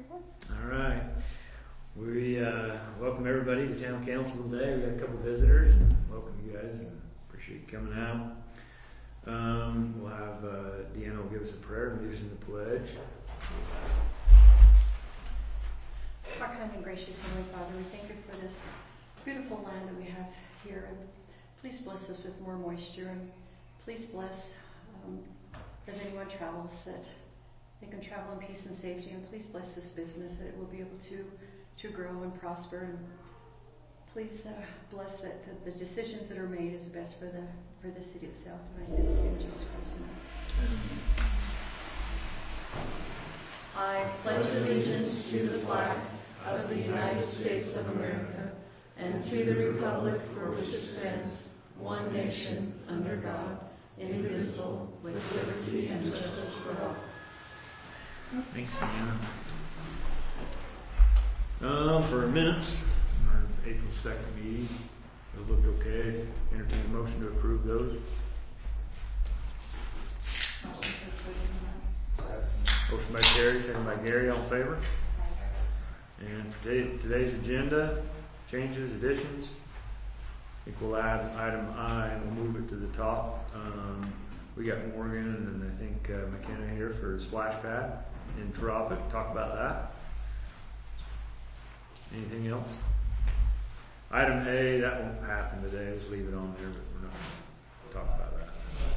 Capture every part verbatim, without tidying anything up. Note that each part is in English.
All right. We uh, welcome everybody to Town Council today. We got a couple visitors. And welcome you guys. And appreciate you coming out. Um, we'll have uh, Deanna will give us a prayer and lead us in the pledge. Our kind and gracious Heavenly Father, we thank you for this beautiful land that we have here. And please bless us with more moisture. And please bless um, as anyone travels that they can travel in peace and safety. And please bless this business that it will be able to, to grow and prosper. And please uh, bless that the, the decisions that are made is the best for the for the city itself. And I say this in Jesus Christ's name. I pledge allegiance to the flag of the United States of America and to the republic for which it stands, one nation, under God, indivisible, with liberty and justice for all. Thanks, Deanna. Uh, for minutes, our April second meeting, those looked okay. Entertain a motion to approve those. Motion by Terry, second by Gary. All in favor? And for today, today's agenda, changes, additions. I think we'll add item I and we'll move it to the top. Um, we got Morgan and I think uh, McKenna here for splash pad in Tropic. Talk about that. Anything else? Item A, that won't happen today. Let's leave it on there, but we're not going to talk about that.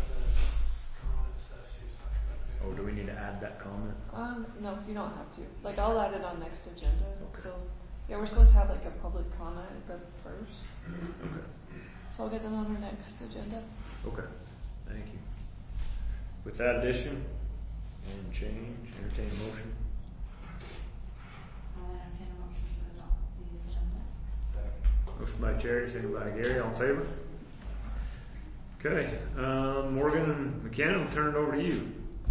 Oh, do we need to add that comment? Um, no, you don't have to. Like, I'll add it on next agenda. Okay. So, yeah, we're supposed to have like a public comment for the first. Okay. So I'll get that on our next agenda. Okay. Thank you. With that addition and change, entertain a motion. I'll entertain a motion to adopt the agenda. Motion by Terry, second by Gary. All in favor? Okay. Um, Morgan and McKenna, we'll turn it over to you.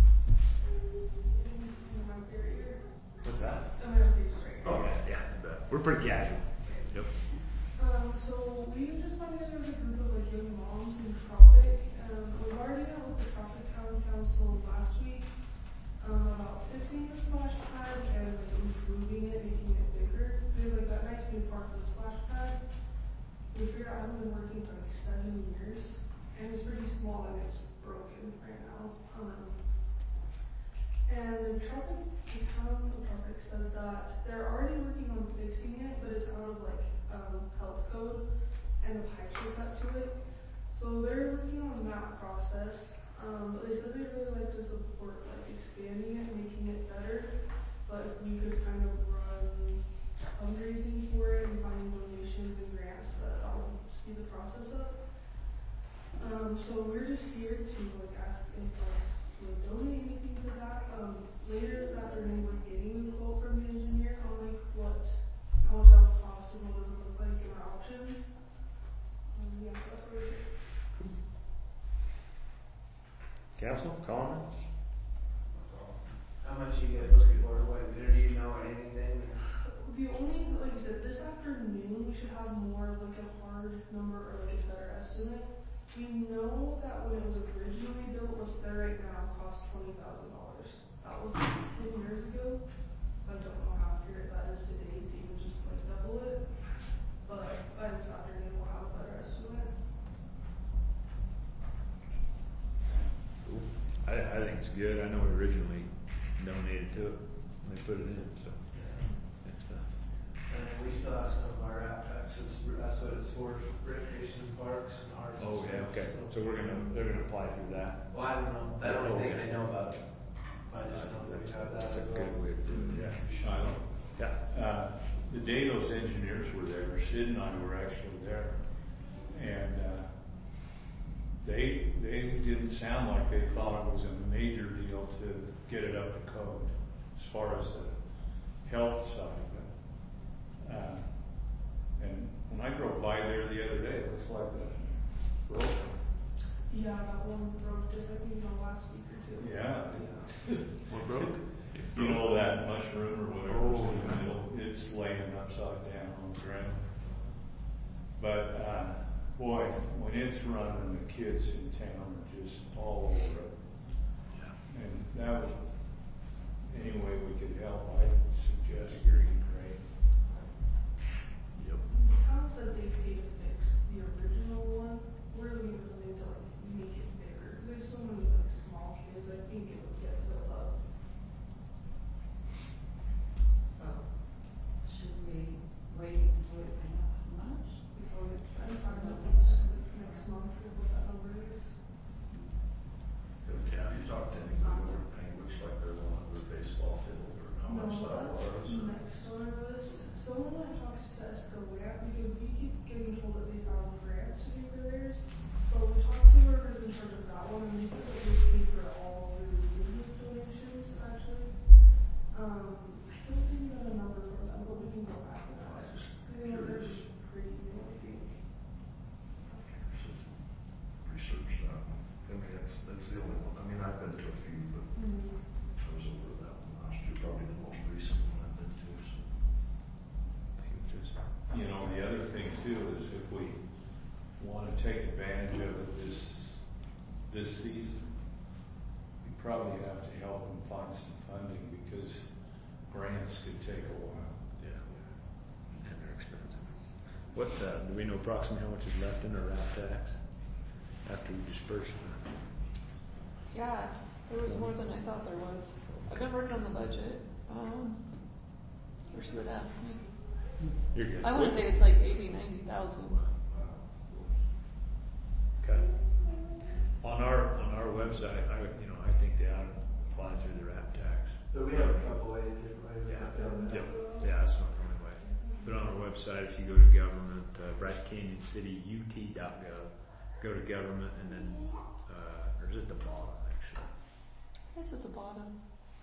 What's that? I'm gonna do this right here. Oh, yeah, yeah. We're pretty casual. Yep. Um, so we just got together with a group of like young moms in Tropic. Um, we've already met with the Tropic Town Council last week um, about fixing the splash pad and like improving it, making it bigger. We have like that nice new park for the splash pad. We figured out it hasn't been working for like seven years, and it's pretty small and it's broken right now. Um, And the Tropic, the town of Tropic said that they're already working on fixing it, but it's out of like um, health code, and the pipes are cut to it. So they're working on that process. Um, but they said they'd really like to support like expanding it, making it better. But if we could kind of run fundraising for it and finding donations and grants, that that would speed the process up. Um, so we're just here to like ask if like would donate anything to that. Um, later this afternoon, we're getting a quote from the engineer on like what, how much that would cost and what it would look like and our options. Um, yeah, that's what we're doing. Council, comments? How much you get looking for? What, do you know anything? The only, like I said, this afternoon we should have more of like a hard number or like a better estimate. We know that when it was originally built, what's there right now cost twenty thousand dollars. That was ten years ago. So I don't know how accurate that is today to even just like double it. But by this afternoon we'll have a better estimate. Cool. I, I think it's good. I know we originally donated to it when they put it in, so it's uh And we still have some of our wrap trucks. It's, that's what it's for, recreation parks and ours. oh yeah, okay. So we're gonna they're gonna apply through that. Well, I don't know. I don't Oh, think okay. they know about it. I just know that we That's, have that. that's a as well. good way to do it, yeah. Shiloh. Yeah. Uh, the day those engineers were there, Sid and I were actually there, and uh, they they didn't sound like they thought it was a major deal to get it up to code as far as the health side of it. Uh, and when I drove by there the other day, it looks like a broke. Yeah, that one broke just I think in the last week or two. Yeah. What broke? You know that mushroom or whatever Oh, in the middle, it's laying upside down on the ground. But uh, boy, when it's running, the kids in town are just all over it. Yeah. And that was any way we could help. I suggest they're way at, because we keep getting told that they found grants to do for theirs, but we talked to whoever's in charge of that one, and they said that they paid for it all through business donations, actually. Um, I don't think we got a number from them, but we can go back and ask. You know, they're just pretty new, I think. Research that. I mean, that's, that's the only one. I mean, I've been to a few, but Mm-hmm. I was over at that one last year, probably the most recent one I've been to, so. You know, the other thing too is if we wanna take advantage of it this, this season, we probably have to help them find some funding because grants could take a while. Yeah. And they're expensive. What, uh, do we know approximately how much is left in our wrap tax after we disperse it? Yeah, there was more than I thought there was. I've been working on the budget, um, or she would ask me. You're good. I wanna say it's like eighty, ninety thousand. Okay. On our, on our website, I would, you know, I think they ought to apply through the wrap tax. But we have a couple ways, different ways. Yeah, of doing that. yep, yeah, that's not the only way. But on our website, if you go to government, uh, Bryce Canyon City, U T dot gov, go to government and then, uh, or is it the bottom actually? It's at the bottom.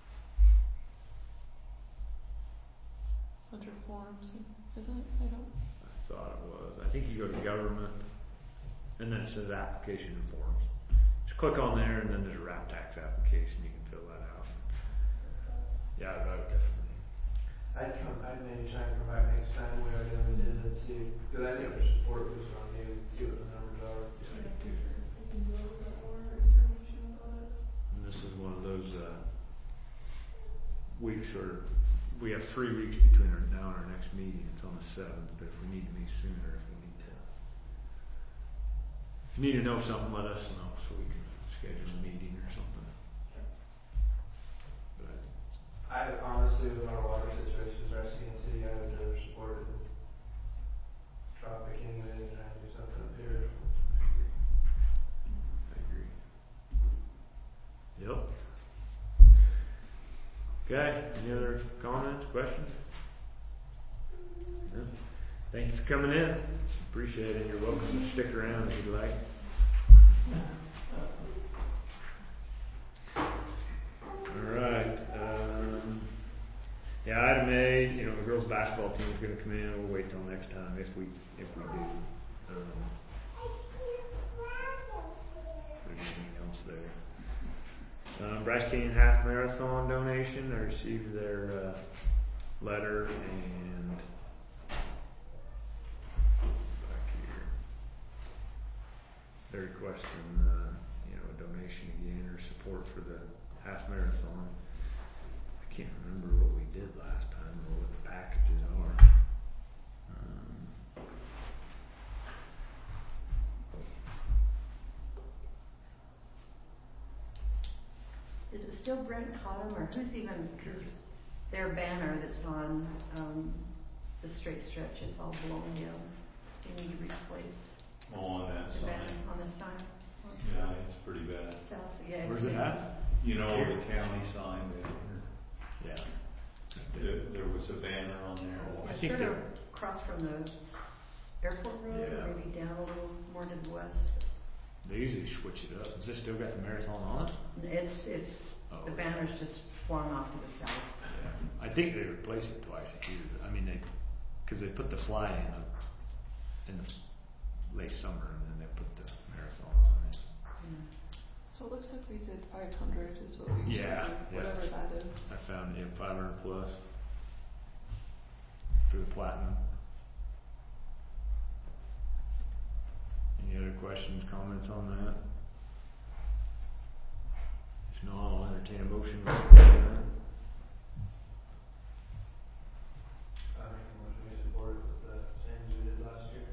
Under forms, isn't it? I don't. I thought it was. I think you go to government and then it says application and forms. Just click on there and then there's a wrap tax application. You can fill that out. Yeah, I would definitely. I'd come, I'd maybe try and come back next time we already done did and see, because I think there's support was on you, and see what the numbers are. Yeah, I do too. We can do a little bit more information about it. And this is one of those, uh, weeks where we have three weeks between our, now and our next meeting. It's on the seventh, but if we need to meet sooner, if we need to. If you need to know something, let us know so we can schedule a meeting or something. But I honestly, with our water situations, Rescue City, I would rather support it. Tropic anyway, and trying to do something up here. I agree. Yep. Okay, any other comments, questions? No? Thank you for coming in. Appreciate it. You're welcome to stick around if you'd like. Alright, um, yeah, item A, you know, the girls' basketball team is gonna come in. We'll wait till next time if we, if we do. Um, if there's anything else there. Um, Bryce Canyon Half Marathon donation, I received their, uh, letter and back here. They're requesting, uh, you know, a donation again or support for the half marathon. I can't remember what we did last time or what the packages are. Um, Is it still Brent Cottom, or who's even, cause their banner that's on, um, the straight stretch, it's all blown down. They need to replace Oh, on that the banner sign. on the sign. Yeah, it's pretty bad. South, yeah. Where's it's it just- at? You know, the county sign there, Yeah. there, there was a banner on there. I It's think sort of they- across from the airport road, Yeah. or maybe down a little more to the west. They usually switch it up. Has this still got the marathon on it? It's, it's, Oh. the banner's just flung off to the south. Yeah. I think they replace it twice a year. I mean, they, cause they put the fly in the, in the late summer and then they put the marathon on it. Yeah. So it looks like we did five hundred is what we Yeah, charged, yeah. whatever that is. I found it five hundred plus for the platinum. Any other questions, comments on that? If not, I'll entertain a motion to support that. I make a motion we support it with the same as we did last year.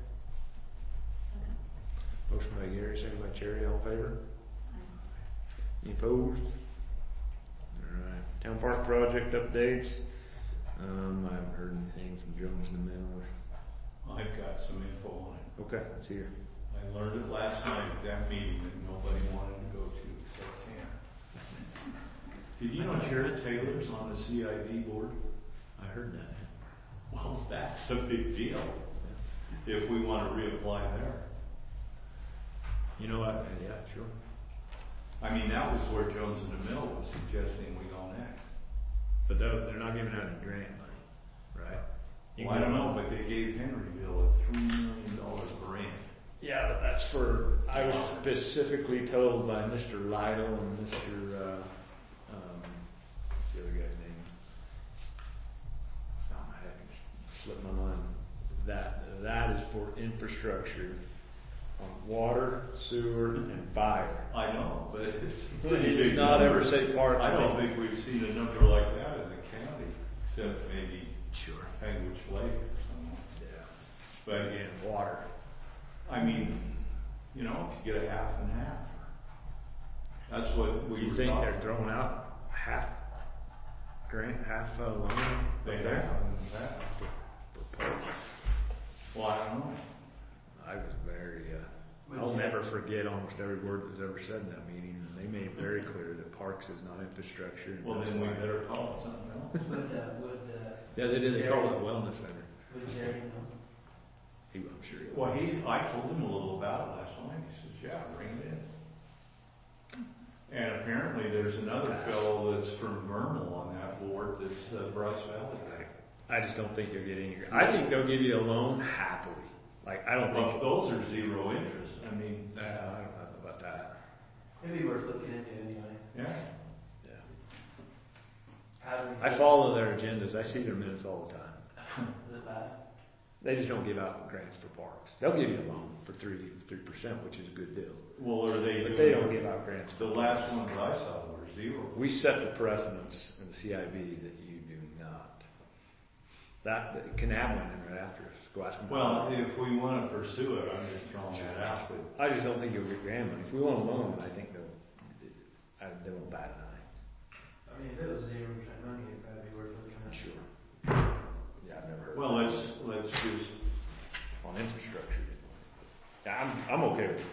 Motion by Gary, second by Cherry, all in favor? Any opposed? Alright, town park project updates. Um, I haven't heard anything from Jones and the Mill. I've got some info on it. Okay, let's hear. I learned it last night at that meeting that nobody wanted to go to except Cam. Did you know Jared Taylor's on the C I D board? I heard that. Well, that's a big deal. if we wanna reapply there. You know what, yeah, sure. I mean, that was where Jones in the Mill was suggesting we go next. But they're, they're not giving out any grant money, right? You Well, I can don't go- know, but they gave Henryville a three million dollar grant. Yeah, but that's for, I was specifically told by Mister Lytle and Mister, uh, um, what's the other guy's name? Oh, my heck, it's slipped my mind. That, that is for infrastructure on water, sewer, and fire. I know, but it's a He pretty did big not number. ever say parks. I don't think we've seen a number like that in the county, except maybe Sure. Penguich Lake or something. Yeah. But Again, water. I mean, you know, to get a half and half. That's what we You were think talking they're throwing out half grant, half uh, loan? They up have, there? in fact. For, for parks? Well, I don't know. I was very, uh, Would I'll you- never forget almost every word that was ever said in that meeting, and they made very clear that parks is not infrastructure. and Well, that's then we why- better call it something else. Would, uh, would, uh, Yeah, they did, they called it a wellness center. would Jerry know? He, I'm sure he Well, was. he, I told him a little about it last night. He says, yeah, bring it in. And apparently there's another fellow that's from Vernal on that board that's uh, Bryce Valley guy. I just don't think you'll get any, I think they'll give you a loan happily. Like, I don't Well, think. those are zero interest. I mean, Uh, I don't know about that. It'd be worth looking into anyway. yeah. Yeah. How do we? I follow their agendas. I see their minutes all the time. Is it bad? They just don't give out grants for parks. They'll give you a loan for three, three percent, which is a good deal. Well, are they? But doing- they don't give out grants. The last ones I saw were zero. We set the precedence in the C I B that you do not. That, Canab went in right after us. Go ask them. Well, if we want to pursue it, I'm just throwing that out. But I just don't think you'll get grant money. If we want a loan, I think they'll, I, they won't bat an eye. I mean, if it was zero percent money, it'd probably be worth looking at. Sure. Yeah, I've never heard. well, let's let's just. On infrastructure. Yeah, I'm, I'm okay with it.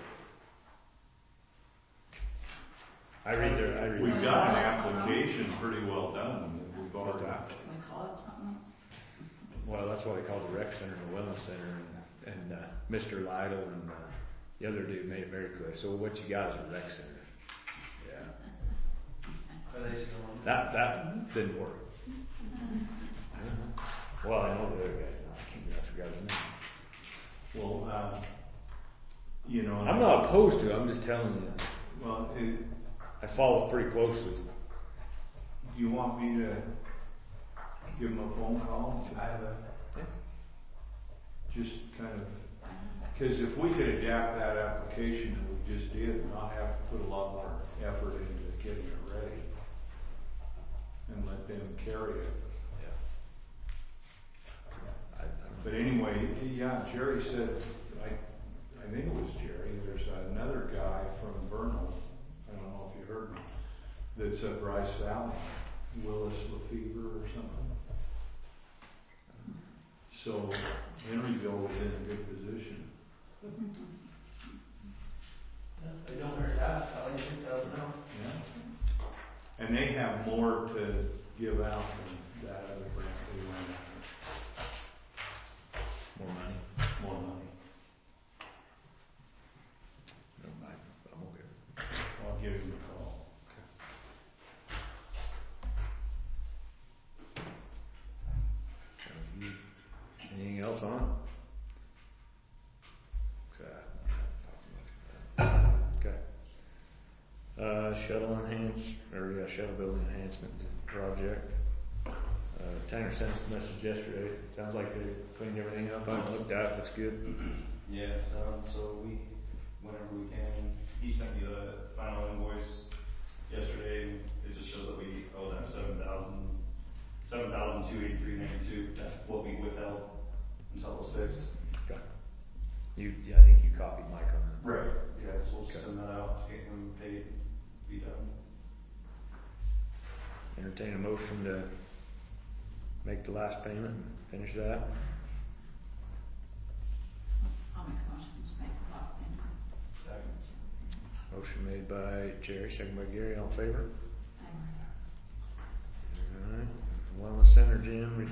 I read their, I read. We've their- got an application pretty well done. We've What's already. that? Can we call it something? Well, that's why they call the rec center and the wellness center, and, and, uh, Mister Lytle and, uh, the other dude made it very clear. So what you got is a rec center. Yeah. Are they still on? That, that didn't work. Well, I know the other guy, I can't, I forgot his name. Well, um, you know. I'm not opposed to it, I'm just telling you, Well, it, I follow it pretty closely. do you want me to give him a phone call? I have a, Just kind of, because if we could adapt that application that we just did, not have to put a lot more effort into getting it ready, and let them carry it. I, I don't But anyway, yeah, Jerry said, I, I think it was Jerry, there's another guy from Vernal, I don't know if you heard me, that's at Bryce Valley, Willis Lefevre or something. So Henryville was in a good position. they don't hurt that, probably two thousand now. Yeah. And they have more to give out than that other grant they went after. more money. More money. No, I, I'm okay. I'll give him a call. Sounds good. Anything else on it? Okay. Uh, shuttle enhance, or yeah, shuttle building enhancement project. Uh, Tanner sent us a message yesterday. Sounds like they cleaned everything up. I haven't looked at it. Looks good. Yes, um, so we, whenever we can, he sent me the final invoice yesterday, and it just shows that we owe that seven thousand, seven thousand two eighty-three ninety-two, that's what we withheld until it was fixed. Okay. You, yeah, I think you copied Mike on that. Right. Yeah, so we'll Okay. send that out to get him paid, be done. Entertain a motion to make the last payment and finish that. I'll make a motion to make the last payment. Second. Motion made by Jerry, second by Gary, all in favor? Alright, Wellness Center Gym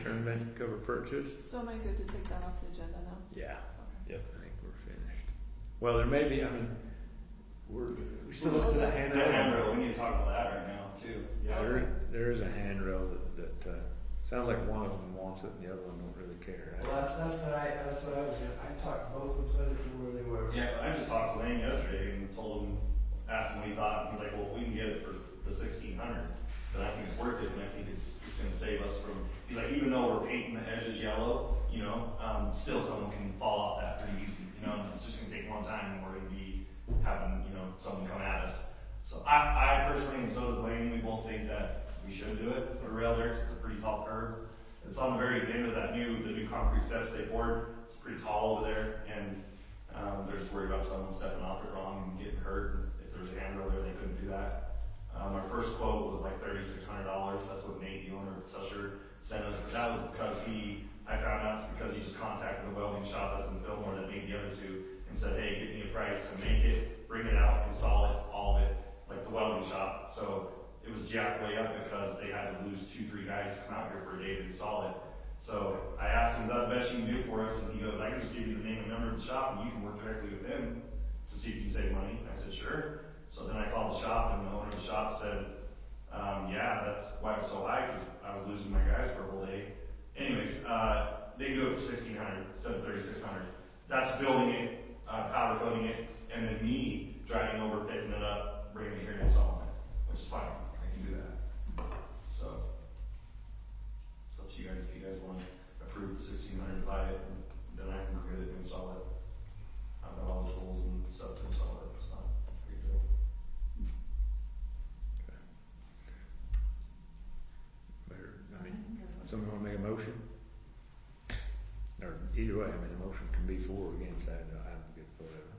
intern event cover purchase. So am I good to take that off the agenda now? Yeah, Okay. yep, I think we're finished. Well, there may be, I mean, we're, we still Well, look at the that- handrail. That handrail, we need to talk about that right now too. There, there is a handrail that, that, uh, sounds like one of them wants it and the other one don't really care, right? Well, that's, that's what I, that's what I was, gonna- I talked to both of them, so I didn't know where they were. Yeah, I just talked to Lane yesterday and told him, asked him what he thought, and he's like, well, if we can get it for the sixteen hundred, then I think it's worth it, and I think it's, it's gonna save us from, he's like, even though we're painting the edges yellow, you know, um, still someone can fall off that pretty easy, you know, and it's just gonna take one time, and we're gonna be having, you know, someone come at us. So I, I personally, and so does Lane, we both think that we should do it, put a rail there, 'cause it's a pretty tall curb. It's on the very end of that new, the new concrete steps they poured, it's pretty tall over there, and, um, they're just worried about someone stepping off it wrong and getting hurt, and if there's a handrail there, they couldn't do that. Um, our first quote was like thirty-six hundred dollars, that's what Nate, the owner of Tusher, sent us, but that was because he, I found out it's because he just contacted the welding shop that's in Fillmore that made the other two, and said, hey, give me a price to make it, bring it out, install it, all of it, like the welding shop. So it was jacked way up because they had to lose two, three guys to come out here for a day to install it. So I asked him, is that the best you can do for us? And he goes, I can just give you the name and number of the shop and you can work directly with them to see if you can save money. I said, sure. So then I called the shop and the owner of the shop said, um, yeah, that's why it was so high, because I was losing my guys for a whole day. Anyways, uh, they can do it for sixteen hundred instead of thirty-six hundred. That's building it, uh, powder coating it, and then me driving over, picking it up, bringing it here and installing it, which is fine. I can do that. So, it's up to you guys. If you guys want to approve the sixteen hundred, buy it, and then I can go get it and install it. I've got all the tools and stuff to install it. It's not a big deal. Better, I mean, someone wanna make a motion? Or either way, I mean, the motion can be for or against that, I don't get whatever.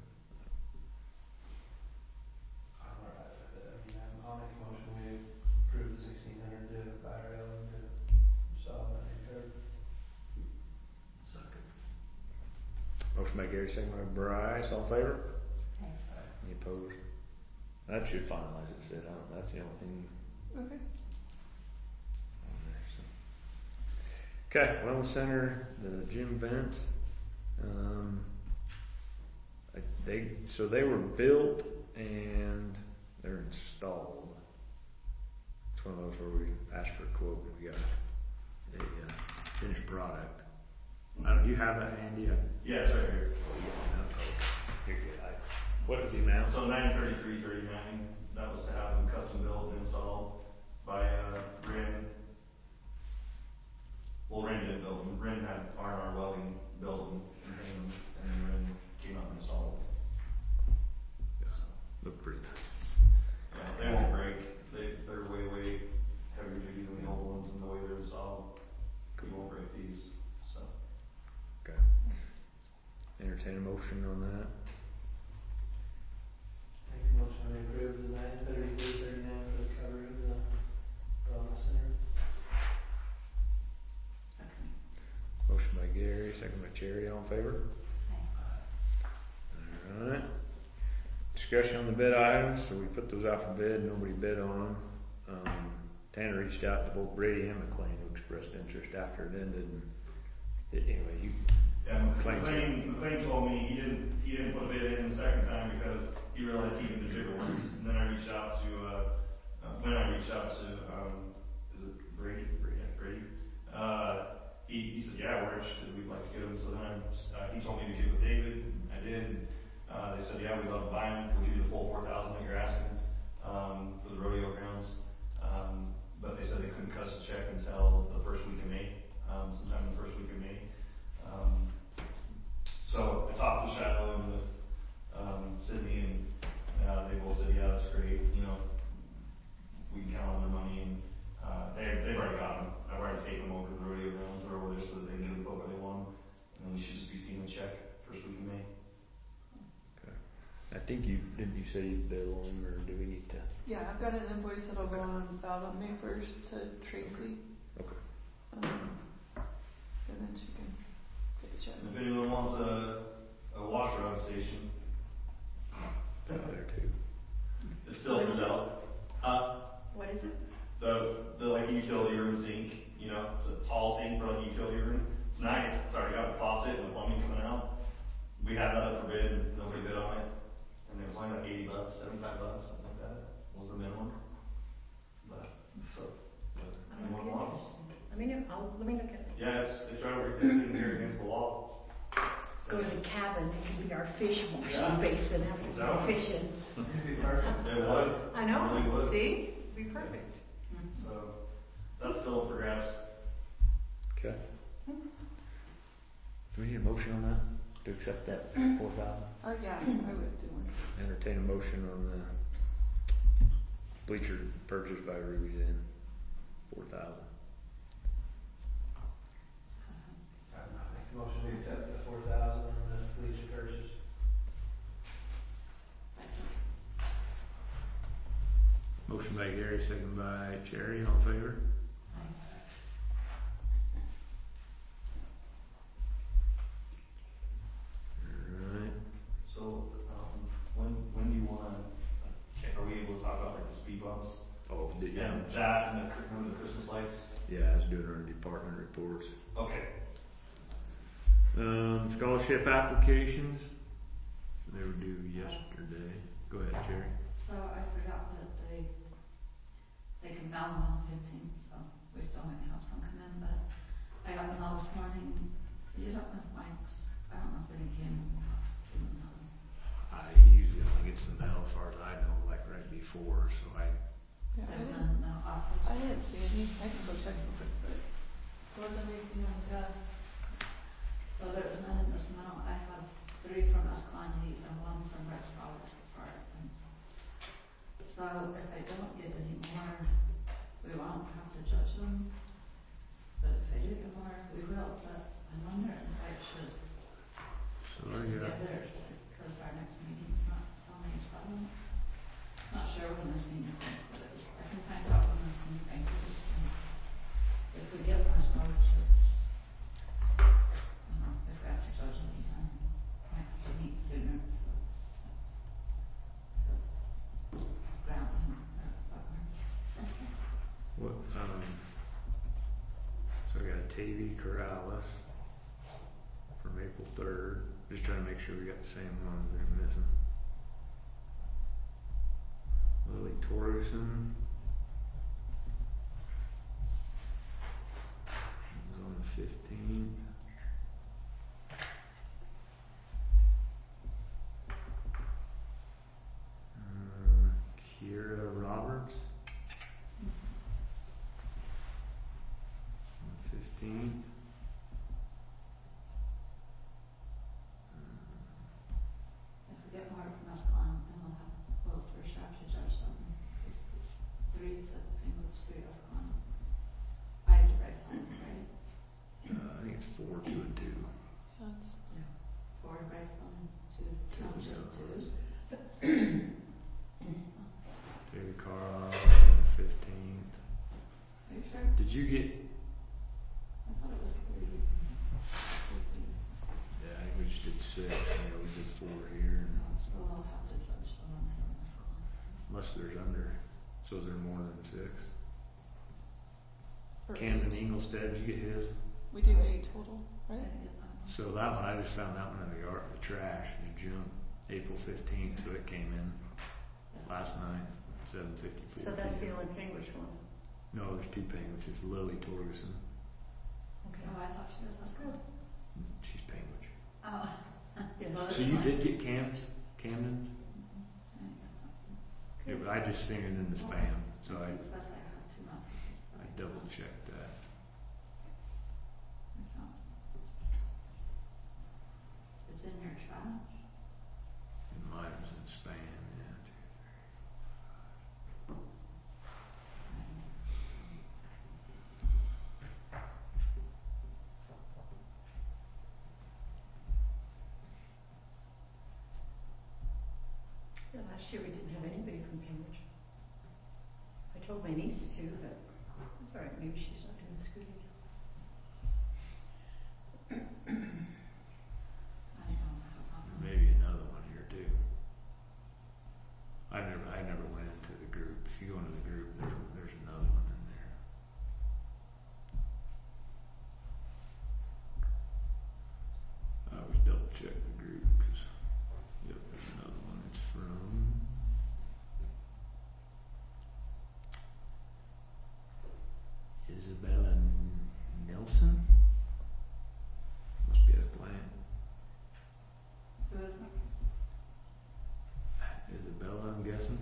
I'm alright with it, I mean, I'm, I'll make a motion, we approve the sixteen hundred to buy rail and to install that new curb. Second. Motion by Gary, second by Bryce, all in favor? Any opposed? That should finalize it, Sid, I don't, that's the only thing Okay. on there, so. Okay, Wellness Center, the gym vent, um, I- they, so they were built and they're installed. It's one of those where we asked for a quote and we got a, uh, finished product. I don't, you have that handy? I- Yeah, it's right here. Here, yeah, I- What was the amount? So nine thirty-three thirty-nine, that was to have them custom built and installed by, uh, Rin. Well, Rin didn't build them, Rin had R and R Welding build them and hang them, and then Rin came up and installed them. Yeah, look pretty nice. Yeah, they won't break, they, they're way, way heavier duty than the old ones and the way they're installed. You won't break these, so. Okay. Entertain a motion on that. Make a motion, we approve the nine thirty-three thirty-nine for the cover of the wellness center. Motion by Gary, second by Cherry, all in favor? Alright. Discussion on the bid items, so we put those out for bid, nobody bid on them. Um, Tanner reached out to both Brady and McLean, who expressed interest after it ended, and it, anyway, you, Yeah, McLean said- McLean, McLean told me he didn't, he didn't put a bid in the second time because he realized he could do bigger ones. And then I reached out to, uh, uh, when I reached out to, um, is it Brady? Brady, yeah, Brady. Uh, he, he said, yeah, we're interested, we'd like to get them. So then I, uh, he told me to get with David, I did. Uh, they said, yeah, we'd love to buy them, we'll give you the full four thousand that you're asking, um, for the rodeo grounds. Um, but they said they couldn't cut us a check until the first week of May, um, sometime in the first week of May. Um, so I talked with Shiloh and with, um, Sydney, and, uh, they both said, yeah, that's great, you know, we can count on their money, and, uh, they, they've already got them. I've already taken them over to the rodeo grounds, they're over there so that they can do the boat where they want them, and then we should just be seeing the check first week of May. okay. I think you, didn't you say you'd bill them, or do we need to? Yeah, I've got an invoice that'll go on out on May first to Tracy. Okay. Um, and then she can take a check. And if anyone wants a, a wash rod station, Out there too. it's still for sale. Uh, What is it? the, the like utility room sink, you know, it's a tall sink for like a utility room. It's nice, it's already got a faucet and the plumbing coming out. We had that up for bid and nobody bid on it. And it was only like eighty bucks, seventy-five bucks, something like that, was the minimum. But, so, but, anyone wants? Let me know, I'll, let me look at it. Yeah, it's, it's right over, it's in here against the wall. Go to the cabin, it can be our fish washing Yeah. basin after we're Exactly. fishing. It'd be perfect. It would. I know, It really would. see, it'd be perfect. So, that's still up for grabs. Okay. Do we need a motion on that, to accept that four thousand? Oh, yeah, I would do one. Entertain a motion on the bleacher purchase by Ruby Inn, four thousand. I make the motion to accept the four thousand on the bleacher purchase. Motion by Gary, second by Cherry, all in favor? Alright, So, um, when, when do you wanna, like, are we able to talk about like the speed bumps? oh, did, yeah, And that and the, remember the Christmas lights? yeah, I was doing our department reports. Okay. Um, scholarship applications, so they were due yesterday. Go ahead, Cherry. So I forgot that they, they come down on the fifteenth, so we still might have some come in, but I got the mail this morning, you don't know Mike's, I don't know if any came, didn't know. I he usually only gets the mail, as far as I know, like right before, so I, Yeah, I There's didn't, none in the office. I didn't see any. I can go check real quick, but. Wasn't anything on the desk. So there was none in this mail. I have three from Escalante and one from Rex Products Department. So if I don't get any more, we won't have to judge them. But if I do get more, we will. But I'm wondering if I should so I get got, together, because our next meeting's not till May seventh. Not sure when this meeting is. I can find out when this meeting is. If we get more scholarships, um, if we have to judge them, then I have to meet sooner, so. So, ground them, or whatever. what, um, so I got Tavy Corrales from April third, just trying to make sure we got the same ones we ain't missing. Lily Torgerson. On the fifteenth. Uh, Kira Roberts. On the fifteenth. If we get more from Escalante, then we'll have, we'll first have to judge them. It's, it's three to English, three Escalante. Five to Bryce Hall, right? Uh, I think it's four, two, and two. That's, Yeah. Four to Bryce Hall and two, Two, not just yeah. two. David Carl on the fifteenth. Are you sure? Did you get? I thought it was three. Yeah, I think we just did six. Yeah, we did four here. No, so we'll have to judge the ones from Escalante. Unless there's under. So is there more than six? for Camden eight. Ingolstadt, did you get his? We do eight total, I right? didn't get that one. So that one, I just found that one in the yard, the trash, in June, April fifteenth, so it came in last night, seven fifty-four. So that's the only English one. No, there's two Penguins, it's Lily Torgerson, Okay. Oh, I thought she was Escalante. she's Penguin. Oh. Yeah. So you did get Camden, Camden? I didn't get that one. Yeah, but I just seen it in the spam, so I, It says I have two messages. I double checked that. I found it. It's in your trash. And mine was in spam, yeah. Yeah, last year we didn't have anybody from Cambridge. I told my niece to, but it's all right, maybe she's not doing the schooling. I don't have one. Maybe another one here too. I never, I never went into the group. If you go into the group, there's, there's another one in Isabella Nelson? Must be a blank. Who is it? Isabella, I'm guessing.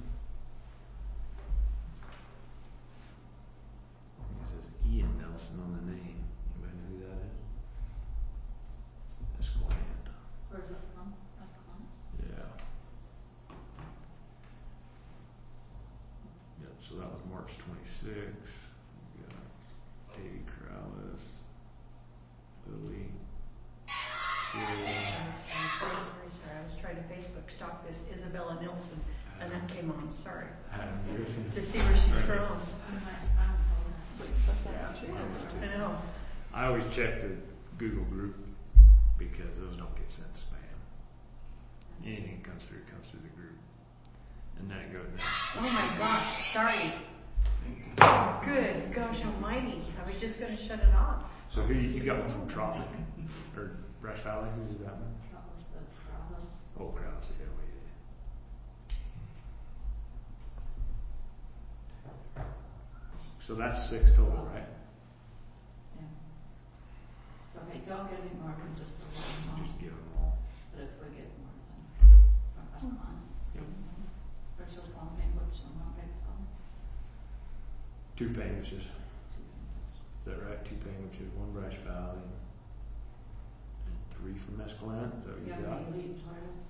I think it says Ian Nelson on the name. Anybody know who that is? Escalante. Where's it from? That's the one. Yeah. Yep, so that was March twenty-sixth. We got Davey Corrales, Lily. I'm sorry, sorry, sorry. I was trying to Facebook stalk this Isabella Nilsson, and that came on. Sorry. Adam Griffin. To see where she's from. It's in my spam folder. So that's that Yeah, too. mine was too. I know. I always check the Google group because those don't get sent spam. Anything that comes through comes through the group, and then it goes down. Oh my gosh, sorry. Good gosh almighty. I was just going to shut it off. So who you, you got one from Tropic or Brush Valley? Who's that one? That was the Travis. Oh, Krause. Yeah, wait. So that's six total, right? Yeah. So, okay, don't get any more than just the one. Just give them all. But if we get more than, Yep. that's fine. Yep. Which is one thing, which is one big sum. Two Panguses. Is that right? Two Panguses, one Brush Valley, and three from Escalante. Is that what you Yeah, got? maybe lead Taurus.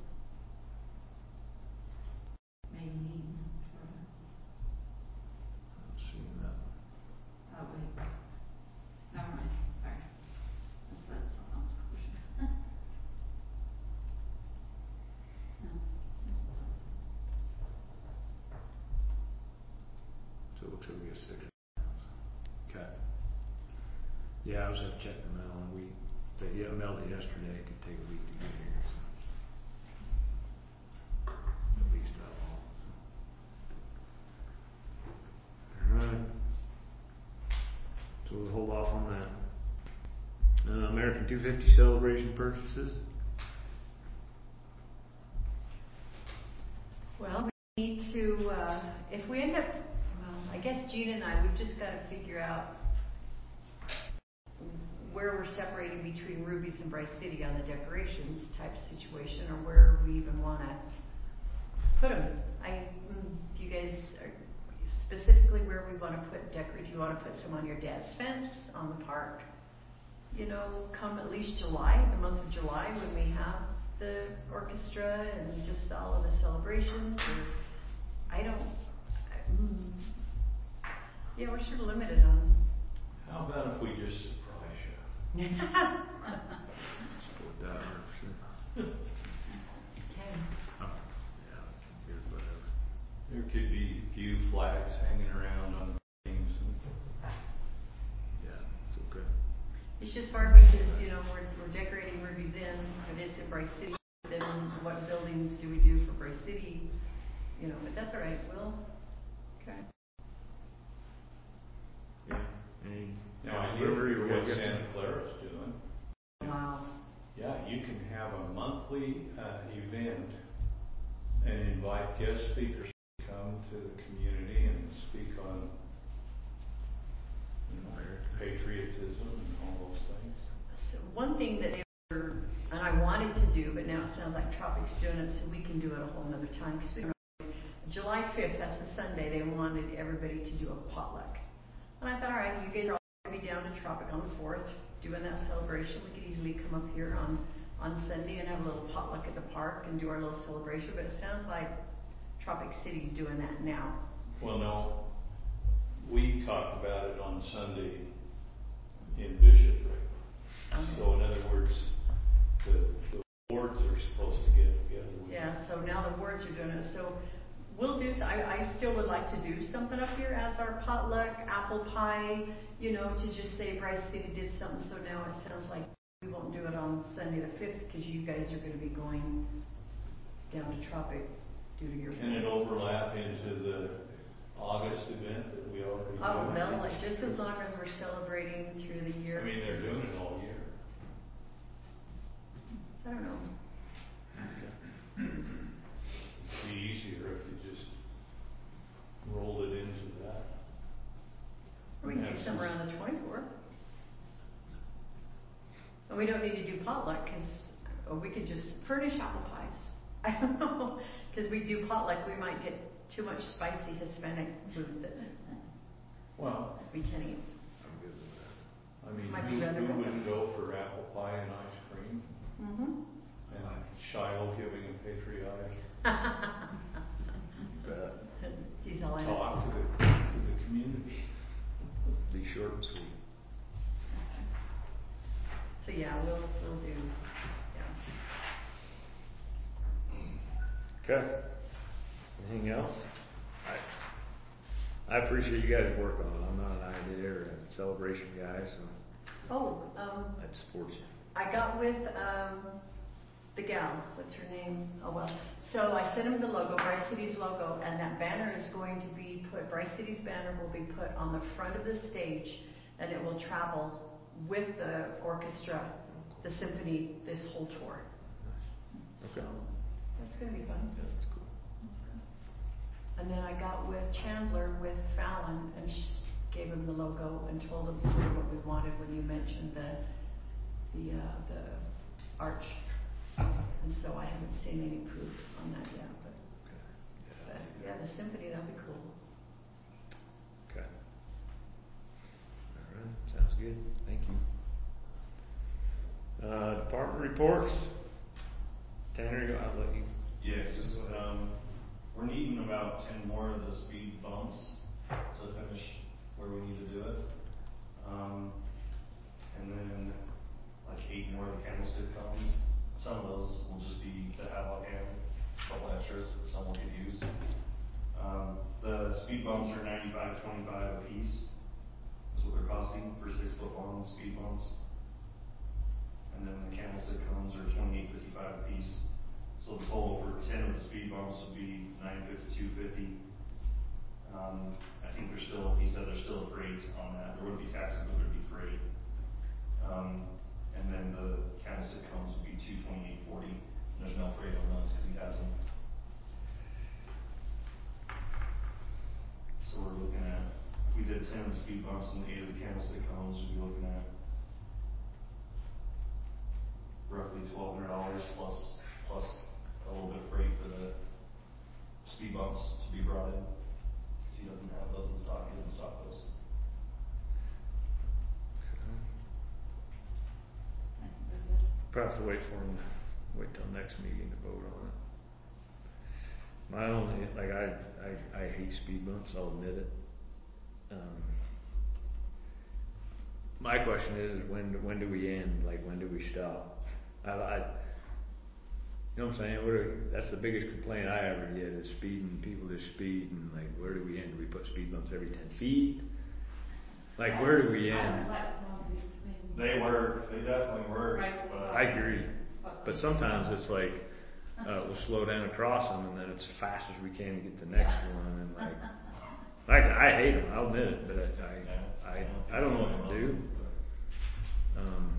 Maybe lead Taurus. I'm seeing that. Oh, wait. Never mind, sorry. That's what someone else question. No. So it looks like we get six. Okay. Yeah, I was have to check the mail, and we they yeah, mailed it yesterday. It could take a week to get here. So. At least that long. All right. So we'll hold off on that. Uh, American two fifty celebration purchases. Well, we need to, uh, if we end up, well, I guess Gina and I, we've just got to figure out where we're separating between Ruby's and Bryce City on the decorations type situation, or where we even want to put them. I, mm, do you guys, are specifically where we want to put decorations? Do you want to put some on your dad's fence, on the park? You know, come at least July, the month of July, when we have the orchestra and just all of the celebrations. Or, I don't. I, mm, yeah, we're sort of limited on. How about if we just surprise you? Support that one hundred percent. Okay. Oh, yeah. Here's whatever. There could be a few flags hanging around on things. And Yeah, it's okay. It's just hard because, you know, we're, we're decorating Ruby's Inn, but it's in Bryce City. Then what buildings do we do for Bryce City? You know, but that's all right. We'll. Okay. Yeah. Any, now I whatever hear you what want to get. Santa Clara's doing. Wow. Yeah, you can have a monthly uh, event and invite guest speakers to come to the community and speak on, you know, patriotism and all those things. So one thing that they were, and I wanted to do, but now it sounds like Tropic's doing it, so we can do it a whole nother time. Because we don't know. July fifth, that's a Sunday, they wanted everybody to do a potluck. And I thought, all right, you guys are all going to be down to Tropic on the fourth, doing that celebration. We could easily come up here on, on Sunday and have a little potluck at the park and do our little celebration. But it sounds like Tropic City's doing that now. Well, no, we talked about it on Sunday in Bishop. Okay. So in other words, the, the wards are supposed to get together with Yeah, so now the wards are doing it. So we'll do, I, I still would like to do something up here as our potluck, apple pie, you know, to just say Bryce City did something. So now it sounds like we won't do it on Sunday the fifth because you guys are going to be going down to Tropic due to your. Can it overlap into the August event that we already do? Oh, well, like just as long as we're celebrating through the year. I mean, they're doing it all year. I don't know. It'd be easier if you just rolled it into that. We can do somewhere around the twenty-fourth. And we don't need to do potluck, because, or we could just furnish apple pies. I don't know, because we do potluck, we might get too much spicy Hispanic food that Well, we can't eat. I'm good with that. I mean, Might be who, rather who good. would go for apple pie and ice cream? Mm-hmm. And Shiloh giving a patriotic Bet. He's all in it. talk to the, to the community. Be short and sweet. So yeah, we'll, we'll do, yeah. Okay. Anything else? I, I appreciate you guys' work on it. I'm not an idea or a celebration guy, so Oh, um, I'd support you. I got with, um, the gal, what's her name? Oh well. So I sent him the logo, Bryce City's logo, and that banner is going to be put, Bryce City's banner will be put on the front of the stage, and it will travel with the orchestra, the symphony, this whole tour. Nice. So, Okay. that's gonna be fun. Yeah, that's cool. And then I got with Chandler with Fallon and sh gave him the logo and told him sort of what we wanted when you mentioned the the uh, the arch. And so I haven't seen any proof on that yet, but, Okay. but yeah, the symphony, that'll be cool. Okay. All right. Sounds good. Thank you. Uh, department reports. Tanner, I'll let you. Yeah, just, um, we're needing about ten more of the speed bumps to finish where we need to do it. Um, and then like eight more of the candlestick cones. Some of those will just be to have on hand, a couple extras, but some will get used. Um, the speed bumps are ninety-five twenty-five a piece. That's what they're costing for six foot long speed bumps. And then the candlestick cones are twenty-eight fifty-five a piece. So the total for ten of the speed bumps would be nine fifty-two fifty. Um, I think there's still, he said there's still a freight on that. There wouldn't be taxes, but there'd be freight. Um, and then the candlestick cones would be two twenty-eight forty. There's no freight on those because he has them. So we're looking at, if we did ten speed bumps and eight of the candlestick cones, we'd be looking at roughly twelve hundred dollars plus plus a little bit of freight for the speed bumps to be brought in, because he doesn't have those in stock. He doesn't stock those. Probably have to wait for him, wait till next meeting to vote on it. My only, like, I, I, I hate speed bumps, I'll admit it. Um, my question is, when, when do we end? Like, when do we stop? I, I, you know what I'm saying? What are, that's the biggest complaint I ever get is speeding, people just speed, and like, where do we end? Do we put speed bumps every ten feet? Like, where do we end? They work, they definitely work, but. I agree, but sometimes it's like, uh, we'll slow down across them, and then it's as fast as we can to get to the next one, and like, like, I hate them, I'll admit it, but I, I, I, I don't know what to do. Um,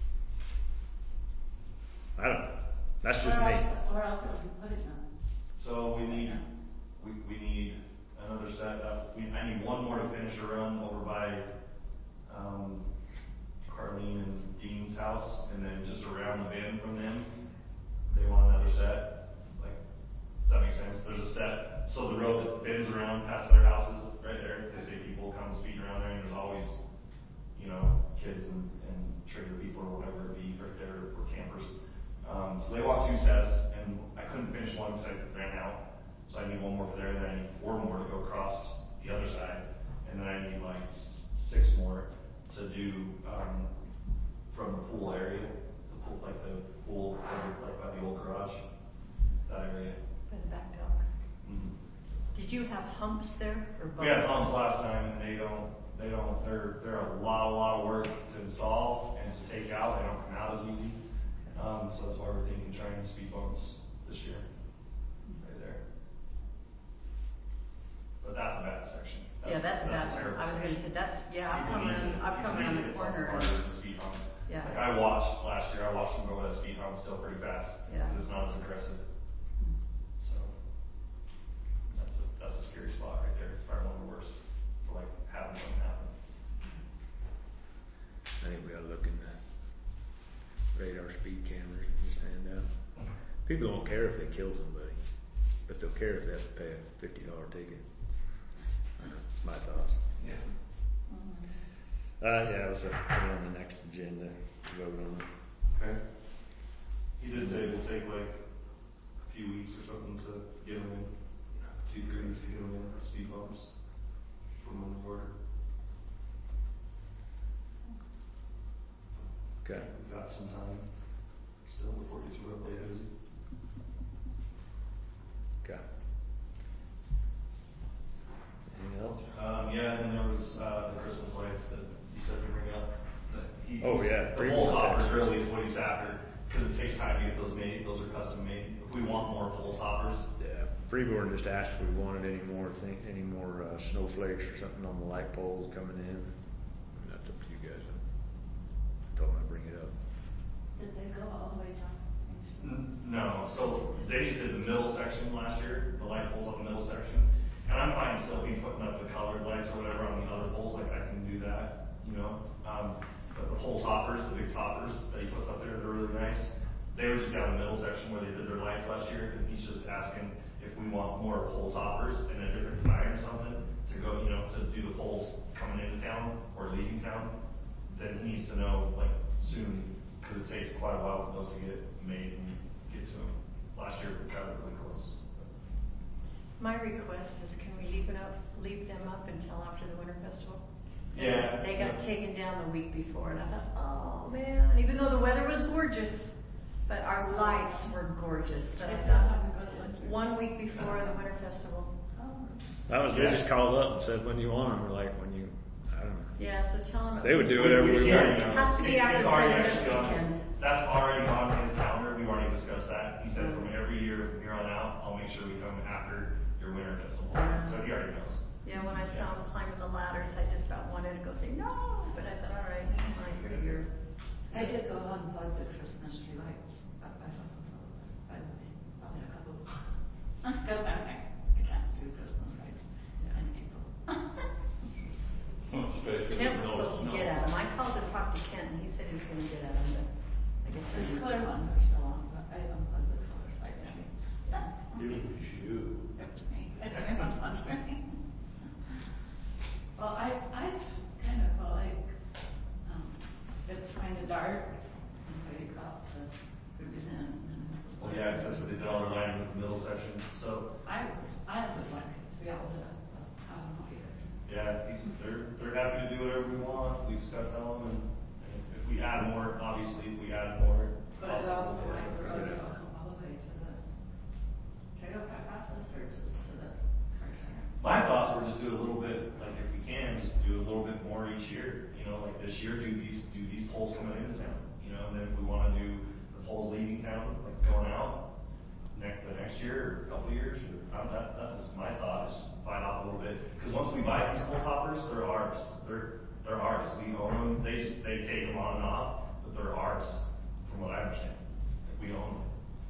I don't know, that's just me. Where else would we put it then? So we need, we, we need another set up, we, I need one more to finish a run over by, um, Carlene and Dean's house, and then just around the bend from them, they want another set. Like, does that make sense? There's a set, so the road that bends around past their houses, right there, they say people come speeding around there, and there's always, you know, kids and, and trailer people or whatever it be right there, or campers. Um, so they want two sets, and I couldn't finish one because I ran out. So I need one more for there, and then I need four more to go across the other side, and then I need like s- six more to do, um, from the pool area, the pool, like the pool, like by the old garage, that area. By the back dock. Mm-hmm. Did you have humps there or both? We had humps last time, and they don't, they don't, they're, they're a lot, a lot of work to install and to take out. They don't come out as easy. Um, so that's why we're thinking trying speed bumps this year, right there. But that's a bad section. Yeah, that's a bad a one. terrible I was gonna say, section. that's, yeah, I've People come need around, to- I've people come need around to the hit something corner. harder than speed hump. Yeah. Like I watched last year, I watched them go at a speed hump still pretty fast. Yeah. Because it's not as aggressive. So that's a that's a scary spot right there. It's probably one of the worst for like having something happen. I think we ought to look in the radar speed cameras and just hand out. People don't care if they kill somebody, but they'll care if they have to pay a fifty dollar ticket. My thoughts. Yeah. Uh, yeah, it was a, put it on the next agenda, to vote on it. Okay. He did say it will take like a few weeks or something to get them in, two, three weeks to get them in, speed bumps from when we order. Okay. We've got some time still before it gets real really busy. Okay. Anything else? Um, yeah, and then there was, uh, the Christmas lights that you said to bring up. That he, Oh, yeah, The three pole more toppers picks. really is what he's after, cause it takes time to get those made, those are custom made. If we want more pole toppers, Yeah, Freeborn just asked if we wanted any more, think, any more, uh, snowflakes or something on the light poles coming in. That's up to you guys. I told him I'd bring it up. Did they go all the way down? N- No, so they just did the middle section last year, the light poles on the middle section. And I'm fine still be putting up the colored lights or whatever on the other poles, like I can do that, you know? Um, but the pole toppers, the big toppers that he puts up there, they're really nice. They were just down the middle section where they did their lights last year, and he's just asking if we want more pole toppers in a different time or something to go, you know, to do the poles coming into town or leaving town. Then he needs to know, like, soon, because it takes quite a while for those to get made and get to him. Last year, we got it really close. My request is, can we leave it up, leave them up until after the Winter Festival? Yeah. They got taken down the week before, and I thought, oh man, even though the weather was gorgeous, but our lights were gorgeous. But I thought, one week before the Winter Festival. That was, they just called up and said, when do you want them? We're like, when you, I don't know. Yeah, so tell them. They would do whatever we He want. already knows. It has to be after It's already President's actually on his- weekend. That's already on his calendar, we've already discussed that. He said from every year from here on out, I'll make sure we come after your winter festival. So he already knows. Yeah, when I saw him climbing the ladders, I just about wanted to go say, no, but I thought, all right, fine, you're here. I did go unplug the Christmas tree lights up by the hotel, by the way, probably a couple. Because I, I can't do Christmas lights in April. Especially Kent was with no supposed to snow. get at him. I called to talk to Kent, and he said he was gonna get at him, but I guess The I color ones are still on, but I unplugged the color light tree. It was you. It's me, it's me, I'm wondering. Well, I, I kind of feel like, um, it's kind of dark, and so you got the rubies in, and it was. Well, yeah, 'cause that's what they did all their lighting with the middle section, so. I, I would like it to be able to, but I don't know either. Yeah, he's, they're, they're happy to do whatever we want, we just gotta tell them, and, and if we add more, obviously, if we add more. But it's also possible, like yeah, we're yeah. all, all the way to the, to go back off the searches to the car center. My thoughts were just do a little bit, like if we can, just do a little bit more each year, you know, like this year, do these, do these poles coming into town, you know, and then if we wanna do the poles leaving town, like going out, next, the next year, or a couple of years, or, um, that, that was my thought, is just bite off a little bit, cause once we buy these pole toppers, they're ours, they're, they're ours, we own them, they just, they take them on and off, but they're ours, from what I understand, like, we own them.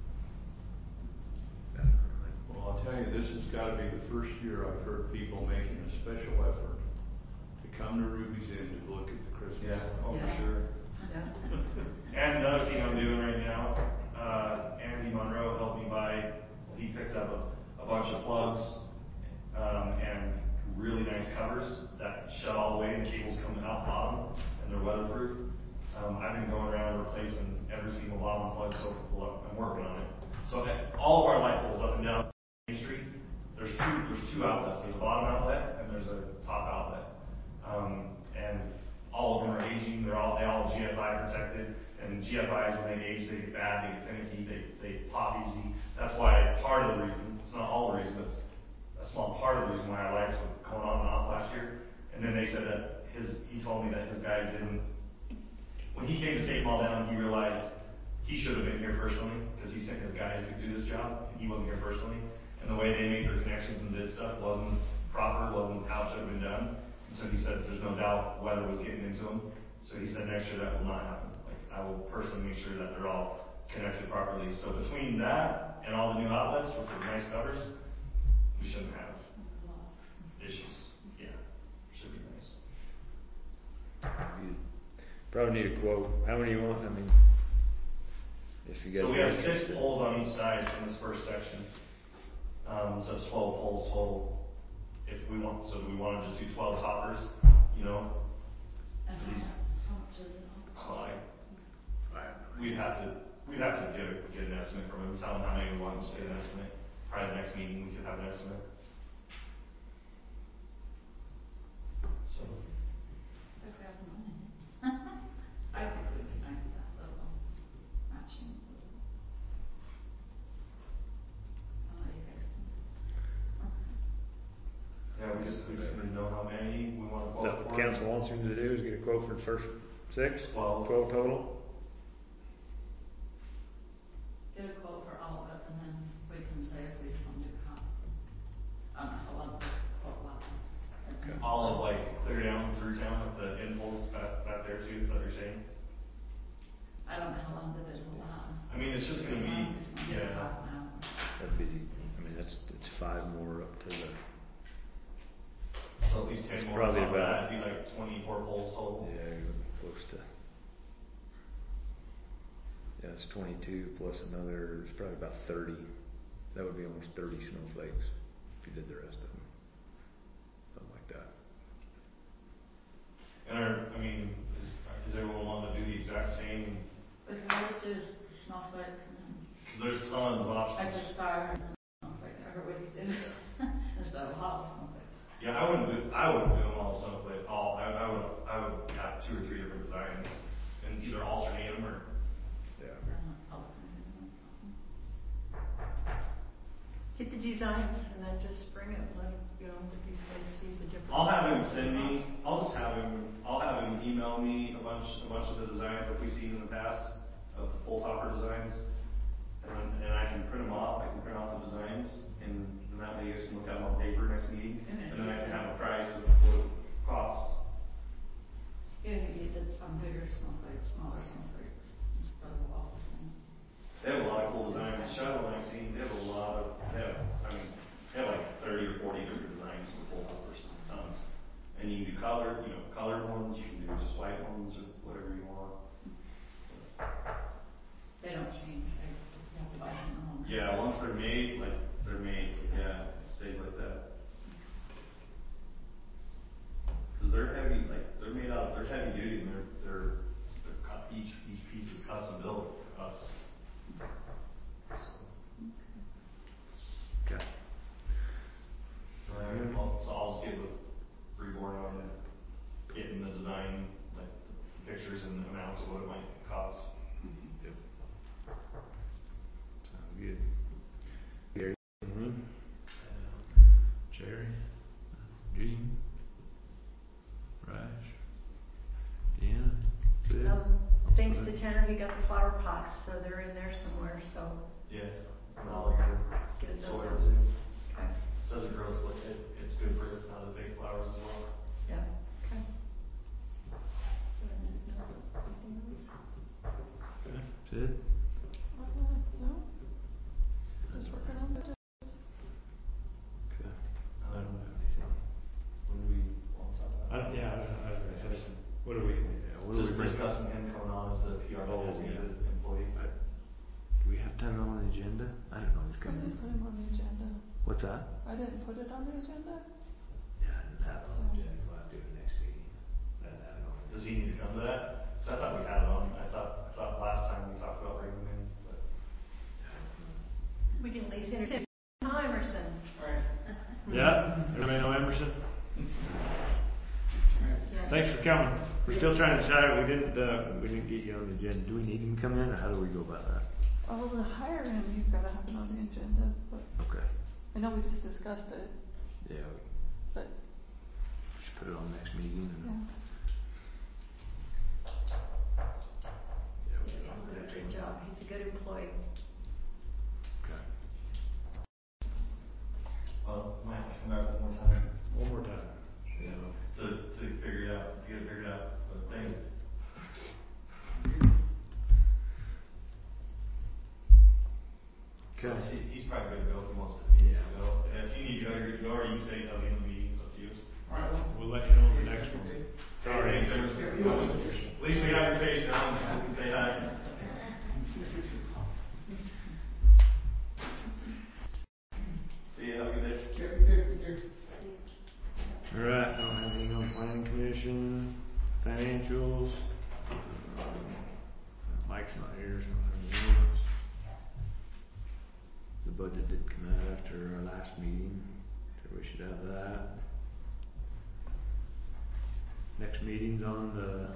Well, I'll tell you, this has gotta be the first year I've heard people making a special effort to come to Ruby's Inn to look at the Christmas. Oh, for Yeah. sure. Yeah. And another thing I'm doing right now, uh, Andy Monroe helped me buy, well, he picked up a, a bunch of plugs, um, and really nice covers that shut all the way, the cables come out bottom, and they're weatherproof. Um, I've been going around replacing every single bottom plug, so well, I'm working on it. So uh, all of our light poles up and down Main Street, there's two, there's two outlets, there's a bottom outlet, and there's a top outlet. Um, and all of them are aging, they're all, they all G F I protected, and G F Is, when they age, they get bad, they get finicky, they, they pop easy. That's why, part of the reason, it's not all the reason, but it's a small part of the reason why our lights were going on and off last year. And then they said that his, he told me that his guys didn't, when he came to take them all down, he realized he should have been here personally, because he sent his guys to do this job, and he wasn't here personally. And the way they made their connections and did stuff wasn't proper, wasn't how it should have been done. And so he said there's no doubt weather was getting into them. So he said next year that will not happen. Like, I will personally make sure that they're all connected properly. So between that and all the new outlets with the nice covers, we shouldn't have issues. Yeah, should be nice. Good. Probably need a quote. How many you want? I mean, if you guys. So we are have six interested. poles on each side in this first section. Um, so it's twelve poles total. If we want, so do we want to just do twelve toppers, you know? And how These- much, how much is it? Oh, I, I, we'd have to, we'd have to get, a, get an estimate from him, tell him how many we want, just get an estimate. Probably the next meeting, we could have an estimate. So, If we have the money. I think it would be nice to have the matching. I don't know, you guys can. yeah, we just, we just need to know how many we want to Is quote that for. what council wants him to do, is get a quote for the first six? Twelve. Twelve total? Get a quote for all of it, and then we can say if we just want to do half. I don't know how long the quote lasts. Okay. All of like clear down through town with the end poles back, back there too, is what you're saying? I don't know how long the bid will last. I mean, it's just gonna be, It's gonna be yeah. half an hour. That'd be, I mean, that's, it's five more up to the, So at least ten It's more. probably on top of about- that, it'd be like twenty-four poles total. yeah, you're close to. Yeah, it's twenty-two plus another, it's probably about thirty. That would be almost thirty snowflakes if you did the rest of them. Something like that. And our, I mean, is, is everyone wanting to do the exact same? But if we just do snowflake and then Cause there's tons of options. like the star and then snowflake, every week we did instead of hot snowflake. Yeah, I wouldn't do, I wouldn't do them all snowflake, all, I, I would, I would have two or three different designs and either alternate them or. Yeah. Get the designs and then just bring it, let, you know, let these guys see the difference. I'll have him send me, I'll just have him, I'll have him email me a bunch, a bunch of the designs that we've seen in the past, of the pole topper designs. And then, and I can print them off, I can print off the designs, and then that way you guys can look at them on paper next meeting. And then I can have a price of what it costs. Even if you did some bigger snowflakes, smaller snowflakes, instead of all the same. They have a lot of cool designs, Shuttle I've seen, they have a lot of, they have, I mean, they have like thirty or forty different designs for pole toppers, tons. And you can do colored, you know, colored ones, you can do just white ones, or whatever you want. They don't change, they, you have to buy them all. Yeah, once they're made, like, they're made, yeah, it stays like that. Cause they're heavy, like, they're made out, they're heavy duty, and they're, they're, they're cut, each, each piece is custom built for us. Okay. Alright, well, so I'll just get with Freeborn on getting the design, like, pictures and amounts of what it might cost. Yep. Sounds good. Gary? Mm-hmm. Jerry? Gene? Raj? Deanna? Sid? Um, thanks to Tanner, he got the flower pots, so they're in there somewhere, so Yeah. And I'll get get those soil out. too. Okay, Says it grows, like, it, it's good for not as big flowers as well. yeah, okay. So I didn't know that something was. Okay. Sid? Uh, no? Just working on budget. Okay. I don't have anything. When do we want to talk about? I, yeah, I was, I was gonna say, what do we, yeah, what do we Just bring? discussing him coming on as the P R Oh, designated employee. I- Do we have time on the agenda? I don't know, who's I coming didn't put in. him on the agenda. What's that? I didn't put it on the agenda. Yeah, I didn't have it on the agenda, we'll have to do it next meeting. I didn't have it on. Does he need to come to that? Cause I thought we had it on, I thought, I thought last time we talked about bringing him in, but. We can at least entertain Tom Emerson. Yeah, everybody know Emerson? Thanks for coming. We're still trying to decide, we didn't, uh, we didn't get you on the agenda. Do we need him to come in, or how do we go about that? Oh, to hire him, you've gotta have it on the agenda, but Okay. I know we just discussed it, Yeah, we but, should put it on next meeting yeah. and. Yeah, we He can did do a that. good job, he's a good employee. Okay. Well, might have to come back one more time. One more time. You know, to, to figure it out, to get it figured out, but thanks. Okay. He, he's probably good to go if he wants to, he needs to go. And if you need to go, you're good to go, or you can stay till the end of the meeting, it's up to you. Alright, we'll let you know the next one. Sorry. Thanks, Emerson. least we have your face now, we can say hi. See you, have a good day. Alright, I don't have anything on planning commission, financials. Um, Mike's not here, so I don't have anything else. The budget did come out after our last meeting, so we should have that. Next meeting's on the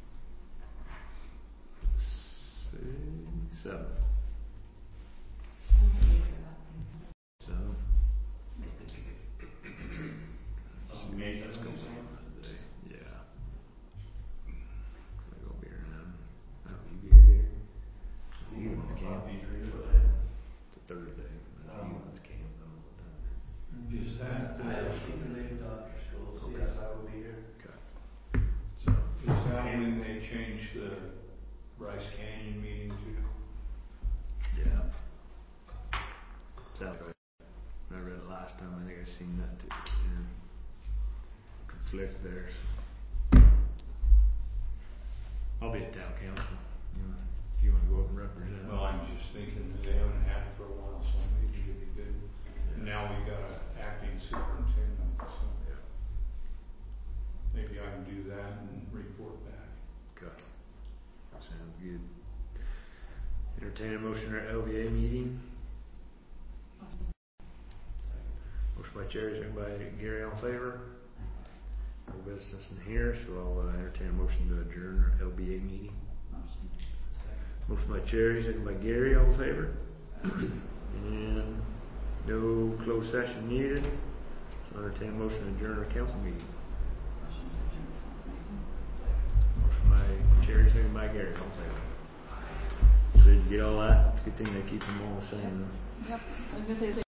seventh. Seventh. Oh, May seventh, Go you're saying? on that day. Yeah. I go be around. I don't you be here. It's you on the camp. It's a Thursday. That's you on the camp. I don't know what time. Is that, I uh, don't speak to Lady Doctor School, so Okay. yes, I will be here. Okay. So, is that when they changed the Bryce Canyon meeting to? yeah. Sounds right. I read it last time. I think I seen that too. Yeah. Conflict there. So. I'll be at town council. You know, if you want to go up and represent. Well, I'm just thinking that they haven't had it for a while, so maybe it'd be good. Now we got an acting superintendent, so Yeah. maybe I can do that and report back. Okay. Sounds good. Entertain a motion at L V A meeting. Motion by Jerry, second by Gary, all in favor. No business in here, so I'll uh, entertain a motion to adjourn our L B A meeting. Motion by Jerry, second by Gary, all in favor. And no closed session needed, so I'll entertain a motion to adjourn our council meeting. Motion by Jerry, second by Gary, all in favor. So did you get all that? It's a good thing they keep them all the same. Yep, I was gonna say the same.